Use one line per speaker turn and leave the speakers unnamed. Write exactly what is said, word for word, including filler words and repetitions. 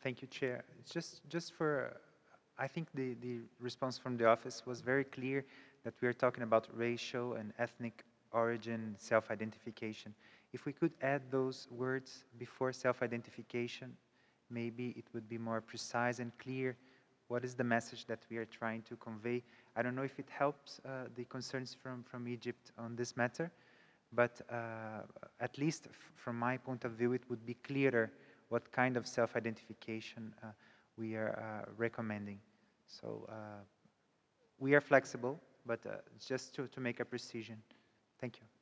Thank you, Chair. It's just, just for, I think the, the response from the office was very clear that we are talking about racial and ethnic origin self-identification. If we could add those words before self-identification, maybe it would be more precise and clear what is the message that we are trying to convey. I don't know if it helps uh, the concerns from, from Egypt on this matter, but uh, at least from my point of view, it would be clearer what kind of self-identification uh, we are uh, recommending. So uh, we are flexible, but uh, just to, to make a precision. Thank you.